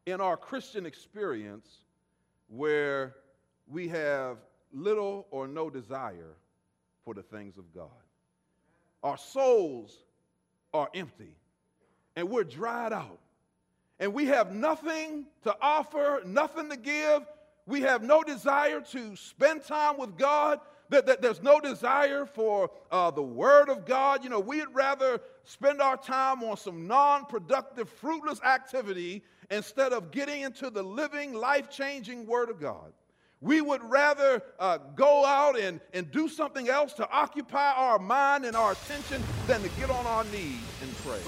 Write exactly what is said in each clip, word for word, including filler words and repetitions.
in our Christian experience where we have little or no desire for the things of God. Our souls are empty, and we're dried out, and we have nothing to offer, nothing to give. We have no desire to spend time with God. That, that there's no desire for uh, the Word of God. You know, we'd rather spend our time on some non-productive, fruitless activity instead of getting into the living, life-changing Word of God. We would rather uh, go out and, and do something else to occupy our mind and our attention than to get on our knees and pray.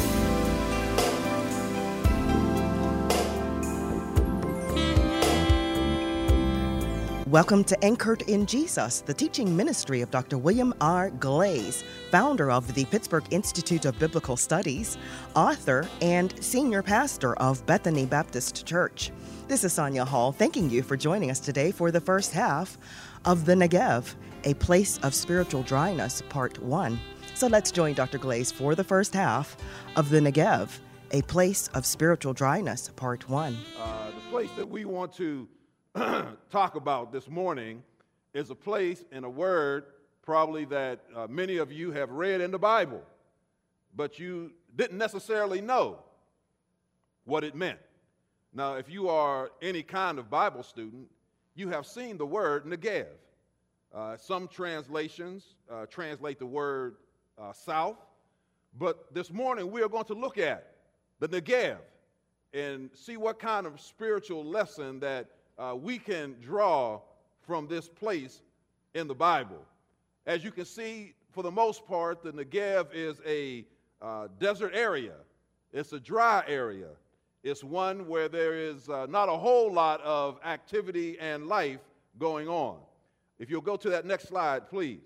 Welcome to Anchored in Jesus, the teaching ministry of Doctor William R. Glaze, founder of the Pittsburgh Institute of Biblical Studies, author, and senior pastor of Bethany Baptist Church. This is Sonia Hall, thanking you for joining us today for the first half of The Negev, A Place of Spiritual Dryness, Part one. So let's join Doctor Glaze for the first half of The Negev, A Place of Spiritual Dryness, Part one. Uh, the place that we want to talk about this morning is a place and a word probably that uh, many of you have read in the Bible, but you didn't necessarily know what it meant. Now, if you are any kind of Bible student, you have seen the word Negev. Uh, some translations uh, translate the word uh, south, but this morning we are going to look at the Negev and see what kind of spiritual lesson that Uh, we can draw from this place in the Bible. As you can see, for the most part, the Negev is a uh, desert area. It's a dry area. It's one where there is uh, not a whole lot of activity and life going on. If you'll go to that next slide, please.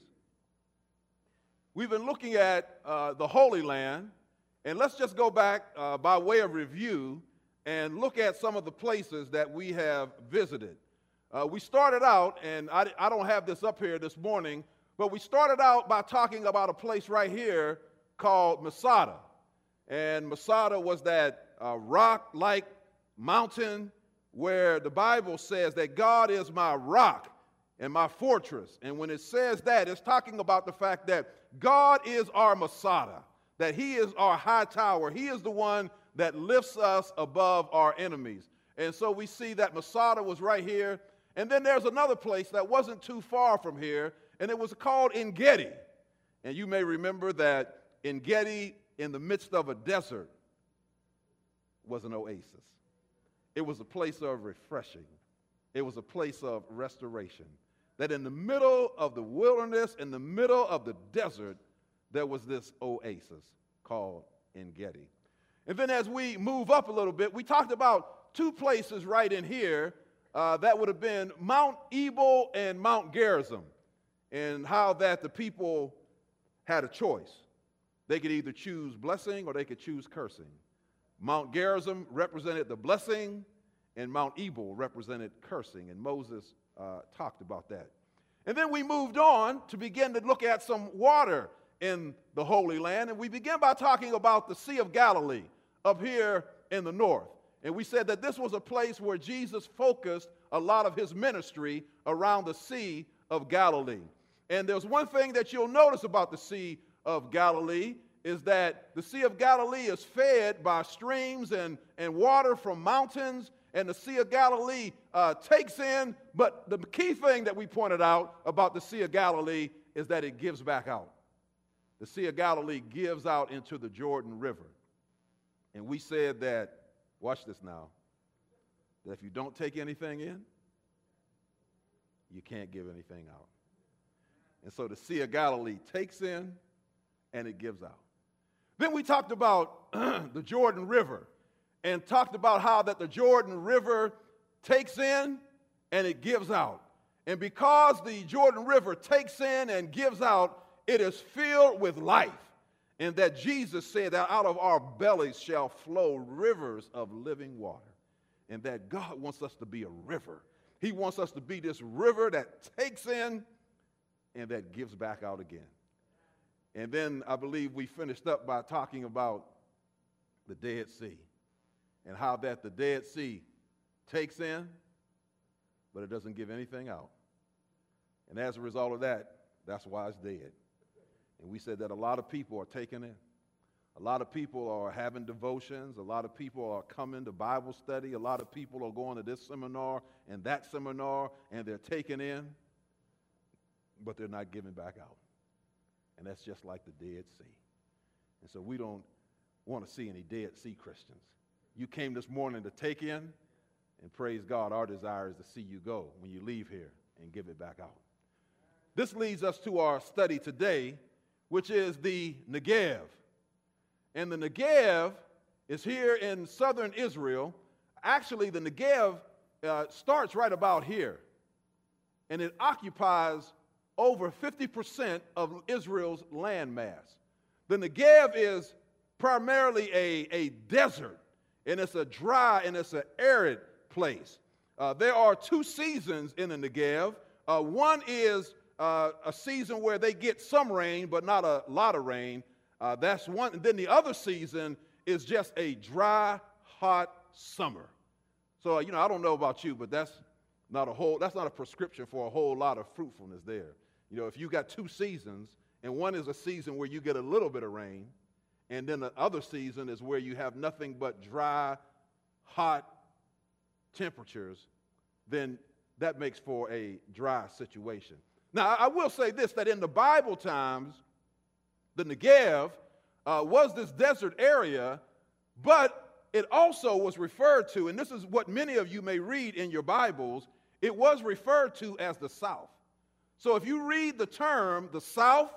We've been looking at uh, the Holy Land, and let's just go back uh, by way of review and look at some of the places that we have visited. Uh, we started out, and I, I don't have this up here this morning, but we started out by talking about a place right here called Masada. And Masada was that uh, rock-like mountain where the Bible says that God is my rock and my fortress. And when it says that, it's talking about the fact that God is our Masada, that he is our high tower. He is the one that lifts us above our enemies. And so we see that Masada was right here. And then there's another place that wasn't too far from here, and it was called En-Gedi. And you may remember that En-Gedi, in the midst of a desert, was an oasis. It was a place of refreshing. It was a place of restoration. That in the middle of the wilderness, in the middle of the desert, there was this oasis called En-Gedi. And then as we move up a little bit, we talked about two places right in here uh, that would have been Mount Ebal and Mount Gerizim, and how that the people had a choice. They could either choose blessing or they could choose cursing. Mount Gerizim represented the blessing, and Mount Ebal represented cursing, and Moses uh, talked about that. And then we moved on to begin to look at some water in the Holy Land, and we began by talking about the Sea of Galilee up here in the north. And we said that this was a place where Jesus focused a lot of his ministry around the Sea of Galilee. And there's one thing that you'll notice about the Sea of Galilee is that the Sea of Galilee is fed by streams and, and water from mountains, and the Sea of Galilee uh, takes in, but the key thing that we pointed out about the Sea of Galilee is that it gives back out. The Sea of Galilee gives out into the Jordan River. And we said that, watch this now, that if you don't take anything in, you can't give anything out. And so the Sea of Galilee takes in and it gives out. Then we talked about the Jordan River and talked about how that the Jordan River takes in and it gives out. And because the Jordan River takes in and gives out, it is filled with life. And that Jesus said that out of our bellies shall flow rivers of living water. And that God wants us to be a river. He wants us to be this river that takes in and that gives back out again. And then I believe we finished up by talking about the Dead Sea and how that the Dead Sea takes in, but it doesn't give anything out. And as a result of that, that's why it's dead. And we said that a lot of people are taking in. A lot of people are having devotions. A lot of people are coming to Bible study. A lot of people are going to this seminar and that seminar, and they're taking in, but they're not giving back out. And that's just like the Dead Sea. And so we don't want to see any Dead Sea Christians. You came this morning to take in, and praise God, our desire is to see you go when you leave here and give it back out. This leads us to our study today, which is the Negev. And the Negev is here in southern Israel. Actually, the Negev uh, starts right about here, and it occupies over fifty percent of Israel's land mass. The Negev is primarily a, a desert, and it's a dry and it's an arid place. Uh, there are two seasons in the Negev. Uh, one is uh, a season where they get some rain, but not a lot of rain. Uh, that's one. And then the other season is just a dry, hot summer. So, you know, I don't know about you, but that's not a whole, that's not a prescription for a whole lot of fruitfulness there. You know, if you got two seasons, and one is a season where you get a little bit of rain, and then the other season is where you have nothing but dry, hot temperatures, then that makes for a dry situation. Now, I will say this, that in the Bible times, the Negev uh, was this desert area, but it also was referred to, and this is what many of you may read in your Bibles, it was referred to as the South. So if you read the term the South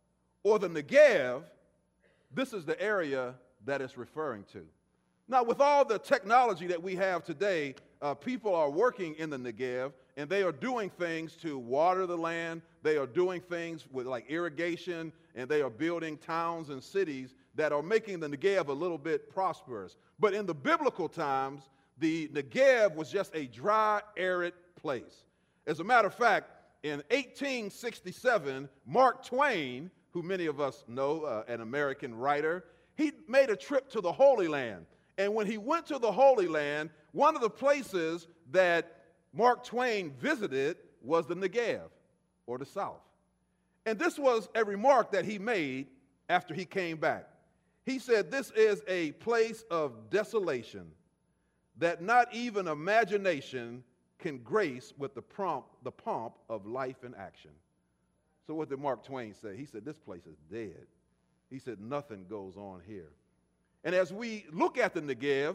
or the Negev, this is the area that it's referring to. Now, with all the technology that we have today, uh, people are working in the Negev, and they are doing things to water the land. They are doing things with like irrigation, and they are building towns and cities that are making the Negev a little bit prosperous. But in the biblical times, the Negev was just a dry, arid place. As a matter of fact, in eighteen sixty-seven, Mark Twain, who many of us know, uh, an American writer, he made a trip to the Holy Land. And when he went to the Holy Land, one of the places that Mark Twain visited was the Negev, or the South. And this was a remark that he made after he came back. He said, "This is a place of desolation that not even imagination can grace with the, prompt, the pomp of life and action." So what did Mark Twain say? He said, this place is dead. He said, nothing goes on here. And as we look at the Negev,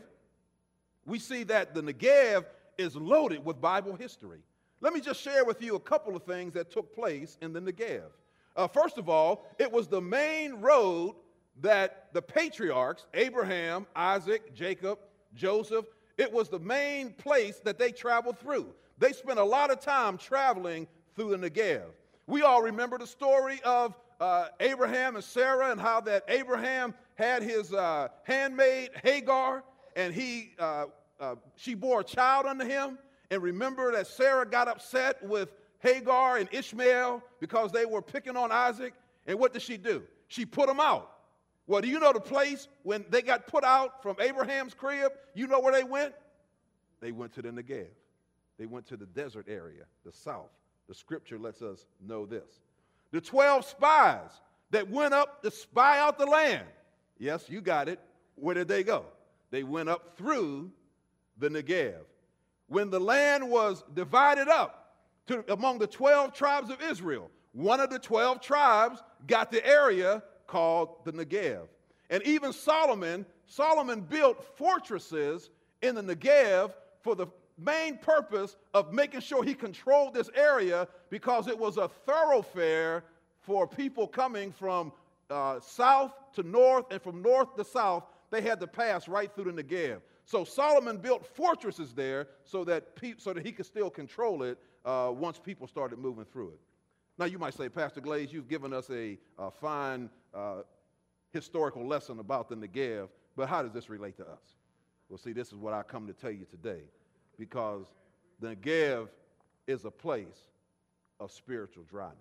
we see that the Negev is loaded with Bible history. Let me just share with you a couple of things that took place in the Negev. Uh, first of all, it was the main road that the patriarchs, Abraham, Isaac, Jacob, Joseph, it was the main place that they traveled through. They spent a lot of time traveling through the Negev. We all remember the story of uh, Abraham and Sarah, and how that Abraham had his uh, handmaid Hagar, and he, uh, uh, she bore a child unto him. And remember that Sarah got upset with Hagar and Ishmael because they were picking on Isaac. And what did she do? She put them out. Well, do you know the place when they got put out from Abraham's crib? You know where they went? They went to the Negev. They went to the desert area, the south. The scripture lets us know this. The twelve spies that went up to spy out the land. Yes, you got it. Where did they go? They went up through the Negev. When the land was divided up to, among the twelve tribes of Israel, one of the twelve tribes got the area called the Negev. And even Solomon, Solomon built fortresses in the Negev for the main purpose of making sure he controlled this area, because it was a thoroughfare for people coming from uh, south to north and from north to south. They had to pass right through the Negev. So Solomon built fortresses there so that, pe- so that he could still control it uh, once people started moving through it. Now you might say, Pastor Glaze, you've given us a, a fine uh, historical lesson about the Negev, but how does this relate to us? Well, see, this is what I come to tell you today, because the Negev is a place of spiritual dryness.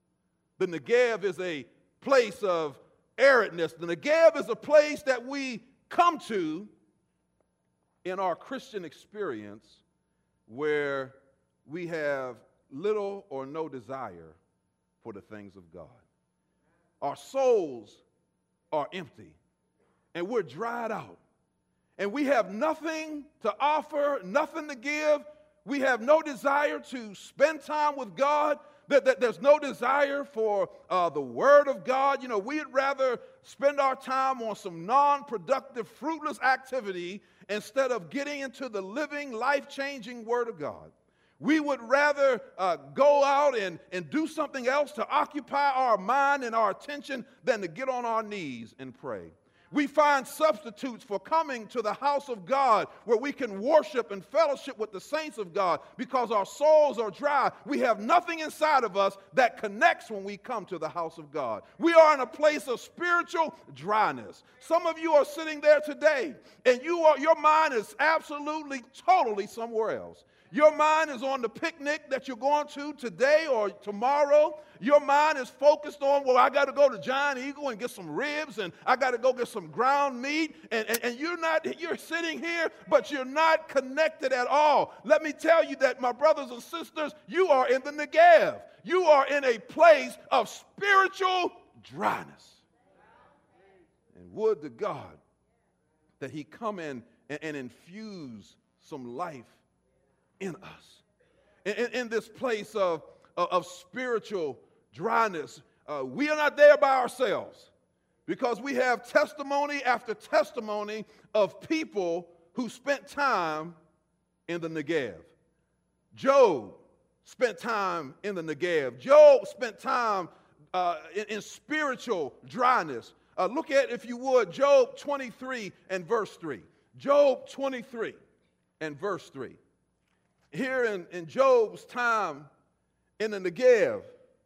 The Negev is a place of aridness. The Negev is a place that we come to in our Christian experience where we have little or no desire for the things of God. Our souls are empty, and we're dried out, and we have nothing to offer, nothing to give. We have no desire to spend time with God. That, that there's no desire for uh, the Word of God. You know, we'd rather spend our time on some non-productive, fruitless activity instead of getting into the living, life-changing Word of God. We would rather uh, go out and, and do something else to occupy our mind and our attention than to get on our knees and pray. We find substitutes for coming to the house of God where we can worship and fellowship with the saints of God because our souls are dry. We have nothing inside of us that connects when we come to the house of God. We are in a place of spiritual dryness. Some of you are sitting there today and you are, your mind is absolutely, totally somewhere else. Your mind is on the picnic that you're going to today or tomorrow. Your mind is focused on, well, I got to go to Giant Eagle and get some ribs, and I got to go get some ground meat. And, and, and you're not, you're sitting here, but you're not connected at all. Let me tell you that, my brothers and sisters, you are in the Negev. You are in a place of spiritual dryness. And would to God that he come in and, and infuse some life in us. In, in, in this place of, of, of spiritual dryness, uh, we are not there by ourselves because we have testimony after testimony of people who spent time in the Negev. Job spent time in the Negev. Job spent time uh, in, in spiritual dryness. Uh, look at, if you would, Job twenty-three and verse three. Job twenty-three and verse three. Here in, in Job's time in the Negev,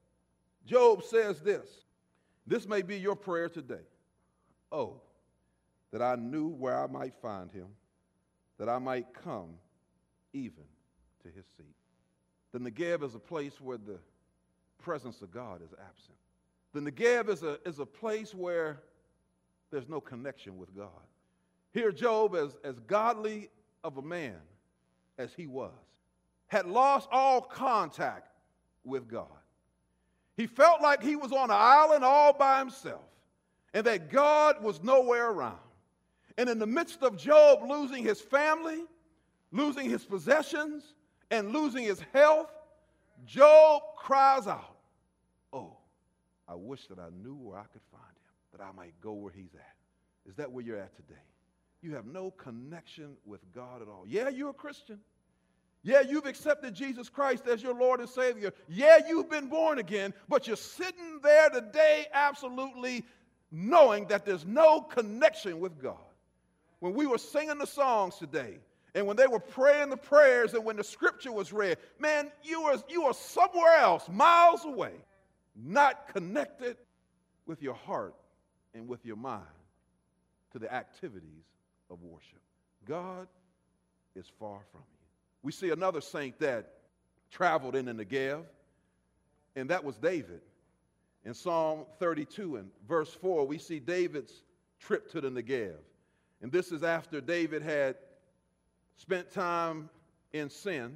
Job says this. This may be your prayer today. Oh, that I knew where I might find him, that I might come even to his seat. The Negev is a place where the presence of God is absent. The Negev is a, is a place where there's no connection with God. Here Job, as, as godly of a man as he was, had lost all contact with God. He felt like he was on an island all by himself and that God was nowhere around. And in the midst of Job losing his family, losing his possessions, and losing his health, Job cries out, oh, I wish that I knew where I could find him, that I might go where he's at. Is that where you're at today? You have no connection with God at all. Yeah, you're a Christian. Yeah, you've accepted Jesus Christ as your Lord and Savior. Yeah, you've been born again, but you're sitting there today absolutely knowing that there's no connection with God. When we were singing the songs today, and when they were praying the prayers, and when the scripture was read, man, you were, you were somewhere else, miles away, not connected with your heart and with your mind to the activities of worship. God is far from you. We see another saint that traveled in the Negev, and that was David. In Psalm thirty-two and verse four, we see David's trip to the Negev. And this is after David had spent time in sin.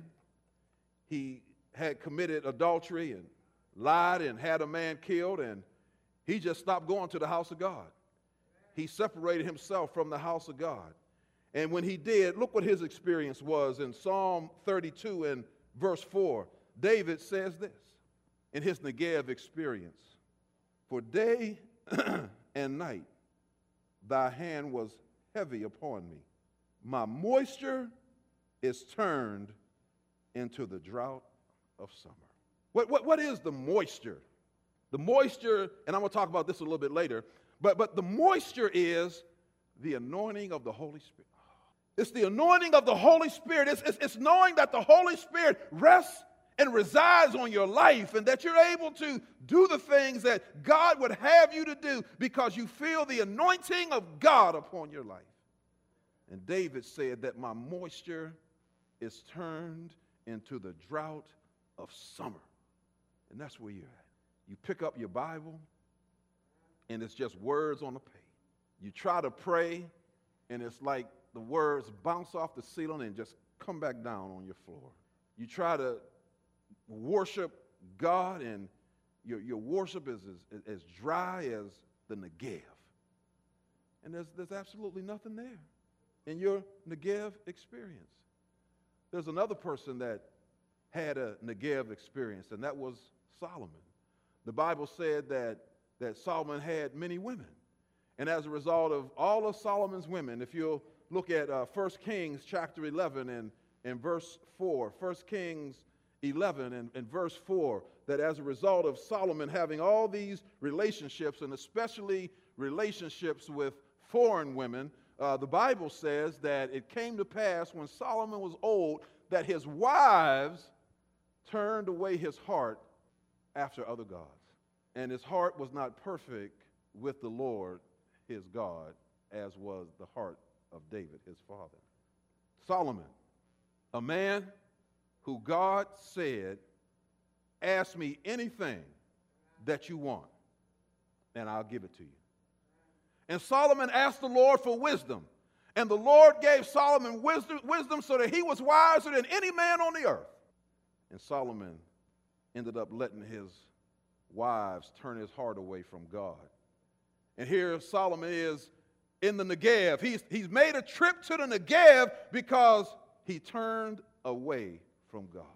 He had committed adultery and lied and had a man killed, and he just stopped going to the house of God. He separated himself from the house of God. And when he did, look what his experience was. In Psalm thirty-two and verse four, David says this in his Negev experience. For day and night thy hand was heavy upon me. My moisture is turned into the drought of summer. What, what, what is the moisture? The moisture, and I'm going to talk about this a little bit later, but, but the moisture is the anointing of the Holy Spirit. It's the anointing of the Holy Spirit. It's, it's, it's knowing that the Holy Spirit rests and resides on your life and that you're able to do the things that God would have you to do because you feel the anointing of God upon your life. And David said that my moisture is turned into the drought of summer. And that's where you're at. You pick up your Bible, and it's just words on the page. You try to pray, and it's like the words bounce off the ceiling and just come back down on your floor. You try to worship God, and your, your worship is as, as dry as the Negev. And there's, there's absolutely nothing there in your Negev experience. There's another person that had a Negev experience, and that was Solomon. The Bible said that, that Solomon had many women. And as a result of all of Solomon's women, if you'll look at uh, First Kings chapter eleven and, and verse four, First Kings eleven and, and verse four, that as a result of Solomon having all these relationships, and especially relationships with foreign women, uh, the Bible says that it came to pass when Solomon was old that his wives turned away his heart after other gods. And his heart was not perfect with the Lord his God, as was the heart of David, his father. Solomon, a man who God said, ask me anything that you want, and I'll give it to you. And Solomon asked the Lord for wisdom, and the Lord gave Solomon wisdom, wisdom so that he was wiser than any man on the earth. And Solomon ended up letting his wives turn his heart away from God. And here Solomon is in the Negev. He's, he's made a trip to the Negev because he turned away from God.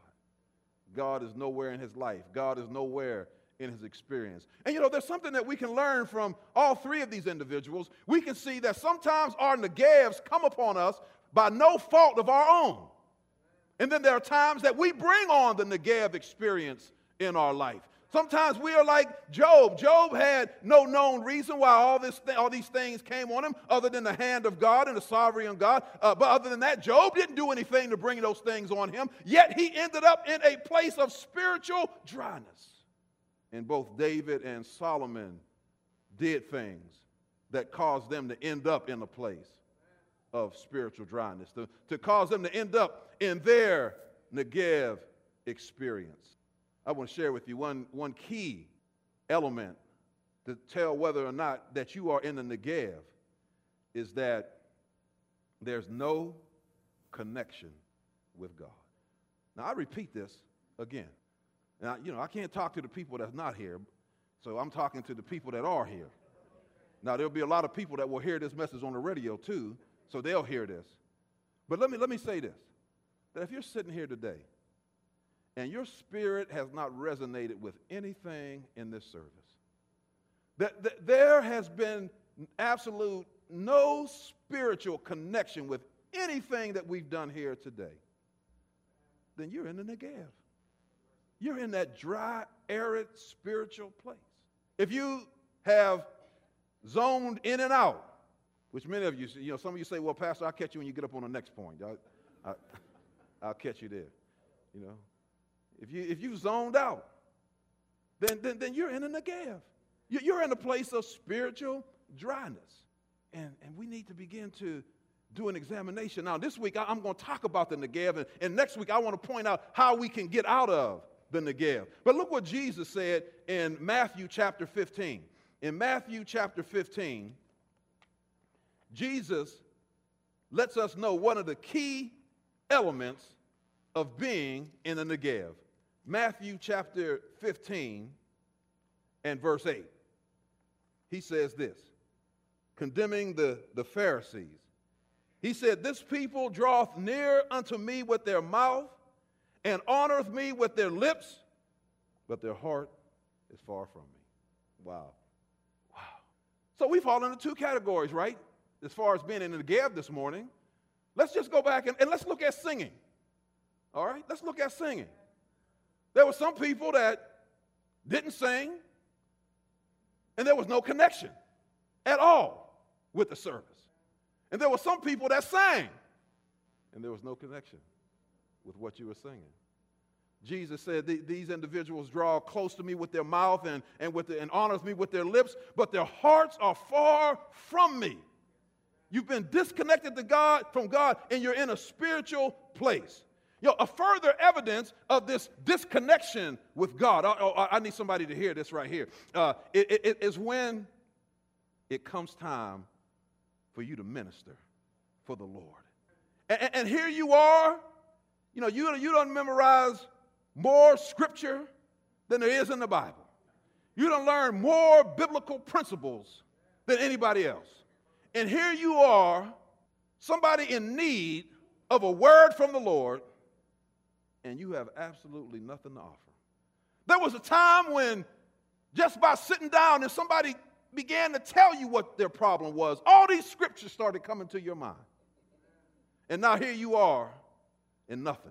God is nowhere in his life. God is nowhere in his experience. And you know, there's something that we can learn from all three of these individuals. We can see that sometimes our Negevs come upon us by no fault of our own. And then there are times that we bring on the Negev experience in our life. Sometimes we are like Job. Job had no known reason why all, this th- all these things came on him other than the hand of God and the sovereignty of God. Uh, but other than that, Job didn't do anything to bring those things on him. Yet he ended up in a place of spiritual dryness. And both David and Solomon did things that caused them to end up in a place of spiritual dryness, to, to cause them to end up in their Negev experience. I want to share with you one, one key element to tell whether or not that you are in the Negev is that there's no connection with God. Now, I repeat this again. Now, you know, I can't talk to the people that's not here, so I'm talking to the people that are here. Now, there'll be a lot of people that will hear this message on the radio too, so they'll hear this. But let me, let me say this, that if you're sitting here today and your spirit has not resonated with anything in this service, that, that there has been absolute no spiritual connection with anything that we've done here today, then you're in the Negev. You're in that dry, arid spiritual place. If you have zoned in and out, which many of you, you know, some of you say, well, Pastor, I'll catch you when you get up on the next point. I, I, I'll catch you there, you know. If you if you zoned out, then, then, then you're in a Negev. You're in a place of spiritual dryness. And, and we need to begin to do an examination. Now, this week, I'm going to talk about the Negev, and, and next week, I want to point out how we can get out of the Negev. But look what Jesus said in Matthew chapter fifteen. In Matthew chapter fifteen, Jesus lets us know one of the key elements of being in the Negev. Matthew chapter fifteen and verse eight. He says this, condemning the, the Pharisees. He said, this people draweth near unto me with their mouth and honoreth me with their lips, but their heart is far from me. Wow. Wow. So we fall into two categories, right? As far as being in the Negev this morning. Let's just go back and, and let's look at singing. All right? Let's look at singing. There were some people that didn't sing, and there was no connection at all with the service. And there were some people that sang, and there was no connection with what you were singing. Jesus said, these individuals draw close to me with their mouth and, and, with the, and honors me with their lips, but their hearts are far from me. You've been disconnected to God, from God, and you're in a spiritual place. You know, a further evidence of this disconnection with God, I, I, I need somebody to hear this right here, uh, it, it, it is when it comes time for you to minister for the Lord. And, and here you are, you know, you, you don't memorize more scripture than there is in the Bible. You don't learn more biblical principles than anybody else. And here you are, somebody in need of a word from the Lord, and you have absolutely nothing to offer. There was a time when just by sitting down and somebody began to tell you what their problem was, all these scriptures started coming to your mind. And now here you are in nothing.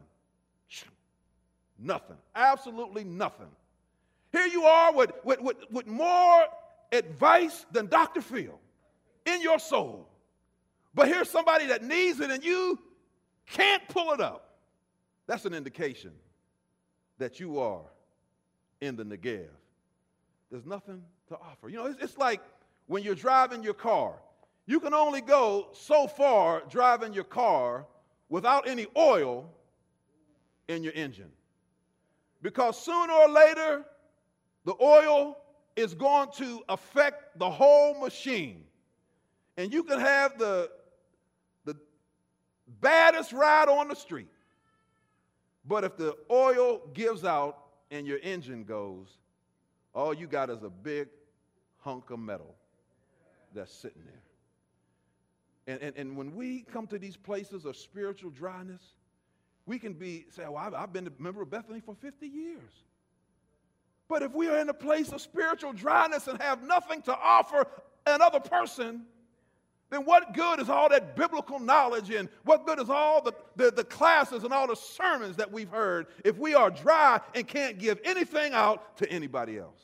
Nothing. Absolutely nothing. Here you are with, with, with, with more advice than Doctor Phil in your soul. But here's somebody that needs it and you can't pull it up. That's an indication that you are in the Negev. There's nothing to offer. You know, it's, it's like when you're driving your car. You can only go so far driving your car without any oil in your engine. Because sooner or later, the oil is going to affect the whole machine. And you can have the, the baddest ride on the street. But if the oil gives out and your engine goes, all you got is a big hunk of metal that's sitting there. And, and, and when we come to these places of spiritual dryness, we can be, say, well, I've, I've been a member of Bethany for fifty years. But if we are in a place of spiritual dryness and have nothing to offer another person, then what good is all that biblical knowledge and what good is all the, the, the classes and all the sermons that we've heard if we are dry and can't give anything out to anybody else?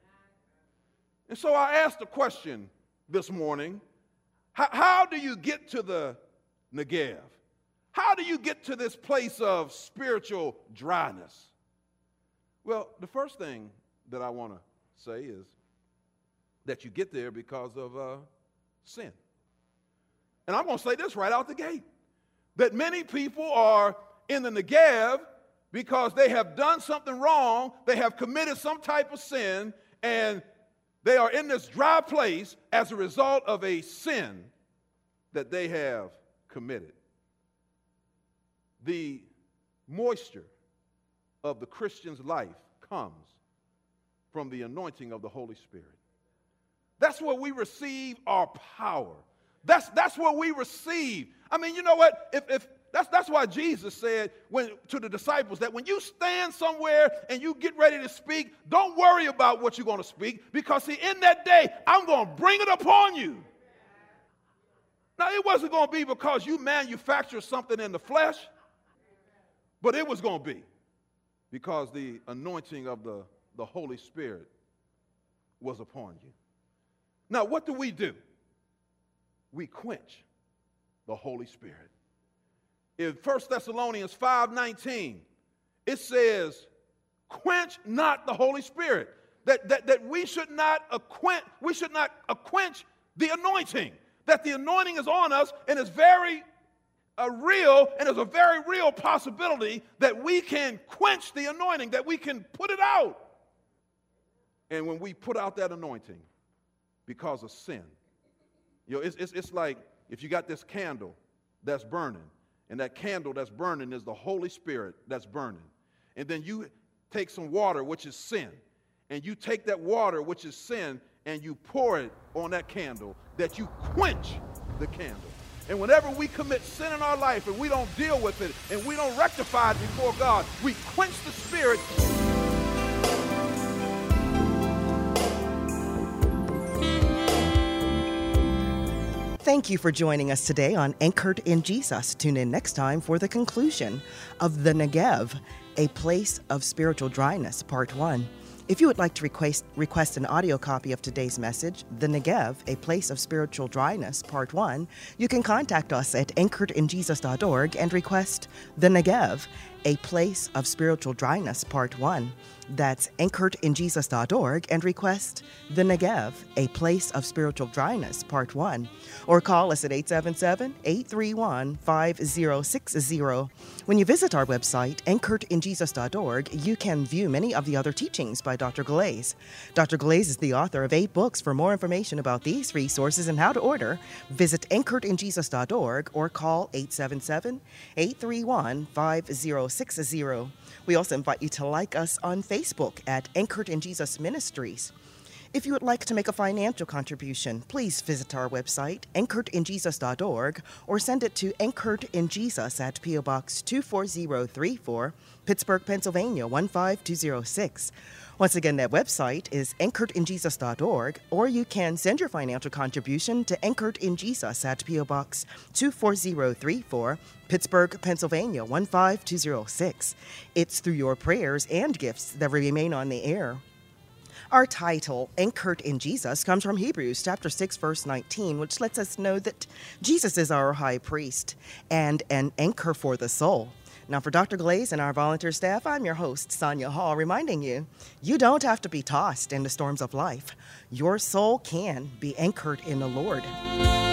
And so I asked the question this morning, how, how do you get to the Negev? How do you get to this place of spiritual dryness? Well, the first thing that I want to say is that you get there because of uh, sin. And I'm going to say this right out the gate, that many people are in the Negev because they have done something wrong, they have committed some type of sin, and they are in this dry place as a result of a sin that they have committed. The moisture of the Christian's life comes from the anointing of the Holy Spirit. That's where we receive our power. That's, that's where we receive. I mean, you know what? If, if that's, that's why Jesus said when, to the disciples that when you stand somewhere and you get ready to speak, don't worry about what you're going to speak because, see, in that day, I'm going to bring it upon you. Now, it wasn't going to be because you manufactured something in the flesh, but it was going to be because the anointing of the, the Holy Spirit was upon you. Now, what do we do? We quench the Holy Spirit. In First Thessalonians five nineteen, it says, quench not the Holy Spirit. That, that, that we should not quench, we should not quench the anointing. That the anointing is on us and is very uh, real, and there's a very real possibility that we can quench the anointing, that we can put it out. And when we put out that anointing because of sin, you know, it's, it's, it's like if you got this candle that's burning, and that candle that's burning is the Holy Spirit that's burning. And then you take some water, which is sin, and you take that water, which is sin, and you pour it on that candle, that you quench the candle. And whenever we commit sin in our life and we don't deal with it and we don't rectify it before God, we quench the Spirit. Thank you for joining us today on Anchored in Jesus. Tune in next time for the conclusion of The Negev, A Place of Spiritual Dryness, Part one. If you would like to request, request an audio copy of today's message, The Negev, A Place of Spiritual Dryness, Part one, you can contact us at anchored in jesus dot org and request The Negev, A Place of Spiritual Dryness, Part one. That's anchored in jesus dot org and request The Negev, A Place of Spiritual Dryness, Part one. Or call us at eight seven seven, eight three one, five zero six zero. When you visit our website, anchored in jesus dot org, you can view many of the other teachings by Doctor Glaze. Doctor Glaze is the author of eight books. For more information about these resources and how to order, visit anchored in jesus dot org or call eight seven seven, eight three one, five zero six zero. We also invite you to like us on Facebook at Anchored in Jesus Ministries. If you would like to make a financial contribution, please visit our website, anchored in jesus dot org, or send it to Anchored in Jesus at P O Box two four zero three four, Pittsburgh, Pennsylvania one five two zero six. Once again, that website is anchored in jesus dot org, or you can send your financial contribution to Anchored in Jesus at P O Box two four zero three four, Pittsburgh, Pennsylvania one five two zero six. It's through your prayers and gifts that we remain on the air. Our title, Anchored in Jesus, comes from Hebrews chapter six, verse nineteen, which lets us know that Jesus is our high priest and an anchor for the soul. Now, for Doctor Glaze and our volunteer staff, I'm your host, Sonia Hall, reminding you, you don't have to be tossed in the storms of life. Your soul can be anchored in the Lord.